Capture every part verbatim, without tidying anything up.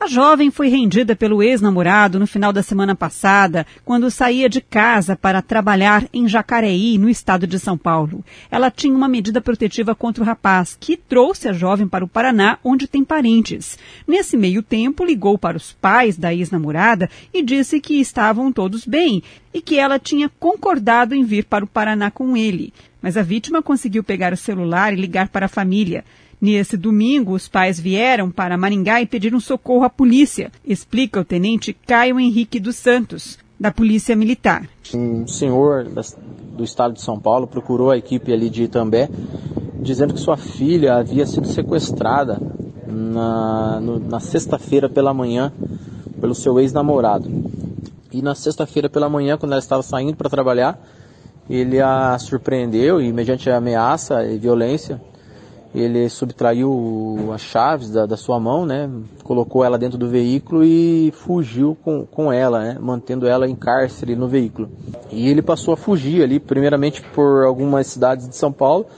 A jovem foi rendida pelo ex-namorado no final da semana passada, quando saía de casa para trabalhar em Jacareí, no estado de São Paulo. Ela tinha uma medida protetiva contra o rapaz, que trouxe a jovem para o Paraná, onde tem parentes. Nesse meio tempo, ligou para os pais da ex-namorada e disse que estavam todos bem e que ela tinha concordado em vir para o Paraná com ele. Mas a vítima conseguiu pegar o celular e ligar para a família. Nesse domingo, os pais vieram para Maringá e pediram socorro à polícia, explica o tenente Caio Henrique dos Santos, da Polícia Militar. Um senhor do estado de São Paulo procurou a equipe ali de Itambé, dizendo que sua filha havia sido sequestrada na, no, na sexta-feira pela manhã pelo seu ex-namorado. E na sexta-feira pela manhã, quando ela estava saindo para trabalhar, ele a surpreendeu e, mediante ameaça e violência, ele subtraiu as chaves da, da sua mão, né, colocou ela dentro do veículo e fugiu com, com ela, né, mantendo ela em cárcere no veículo. E ele passou a fugir ali, primeiramente por algumas cidades de São Paulo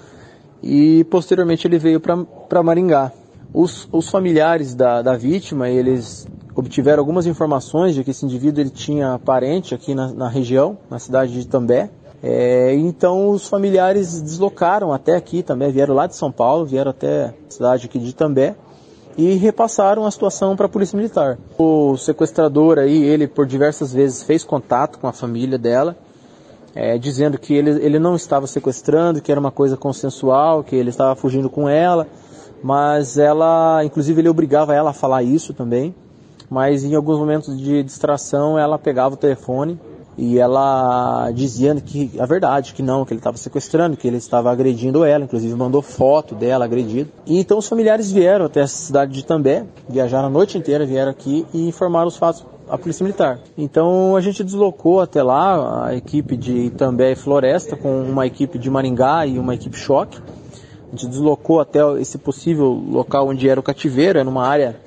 e posteriormente ele veio para Maringá. Os, os familiares da, da vítima, eles obtiveram algumas informações de que esse indivíduo ele tinha parente aqui na, na região, na cidade de Itambé. É, então os familiares deslocaram até aqui também, vieram lá de São Paulo, vieram até a cidade aqui de Itambé e repassaram a situação para a Polícia Militar. O sequestrador aí, ele por diversas vezes fez contato com a família dela, é, dizendo que ele, ele não estava sequestrando, que era uma coisa consensual, que ele estava fugindo com ela, mas ela, inclusive ele obrigava ela a falar isso também, mas em alguns momentos de distração ela pegava o telefone e ela dizia que a verdade, que não, que ele estava sequestrando, que ele estava agredindo ela, inclusive mandou foto dela agredida. E então os familiares vieram até a cidade de Itambé, viajaram a noite inteira, vieram aqui e informaram os fatos à Polícia Militar. Então a gente deslocou até lá a equipe de Itambé e Floresta com uma equipe de Maringá e uma equipe choque. A gente deslocou até esse possível local onde era o cativeiro, era numa área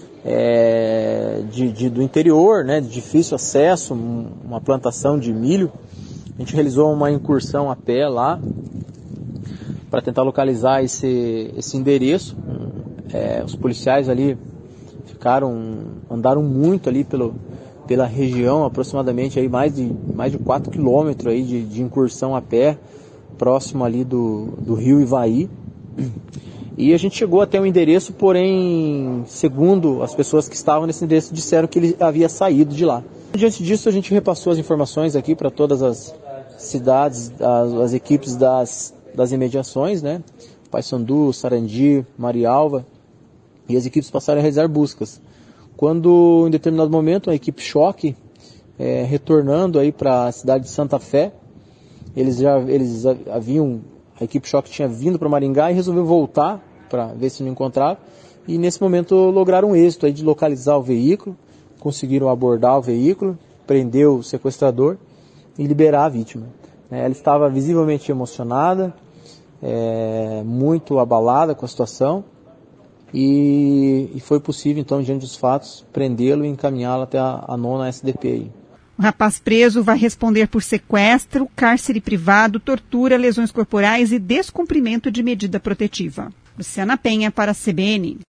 É, de, de, do interior, né, de difícil acesso, um, uma plantação de milho. A gente realizou uma incursão a pé lá para tentar localizar esse, esse endereço. É, os policiais ali ficaram, andaram muito ali pelo, pela região, aproximadamente aí mais de mais de quatro quilômetros aí de, de incursão a pé, próximo ali do, do rio Ivaí. E a gente chegou até o endereço, porém, segundo as pessoas que estavam nesse endereço, disseram que ele havia saído de lá. Diante disso, a gente repassou as informações aqui para todas as cidades, as, as equipes das, das imediações, né? Paysandu, Sarandi, Marialva, e as equipes passaram a realizar buscas. Quando, em determinado momento, a equipe choque, é, retornando aí para a cidade de Santa Fé, eles já eles haviam... A equipe choque tinha vindo para Maringá e resolveu voltar para ver se não encontrava. E nesse momento lograram um êxito aí de localizar o veículo, conseguiram abordar o veículo, prender o sequestrador e liberar a vítima. Ela estava visivelmente emocionada, é, muito abalada com a situação e, e foi possível então, diante dos fatos, prendê-lo e encaminhá-lo até a, a nona S D P aí. O rapaz preso vai responder por sequestro, cárcere privado, tortura, lesões corporais e descumprimento de medida protetiva. Luciana Penha para a C B N.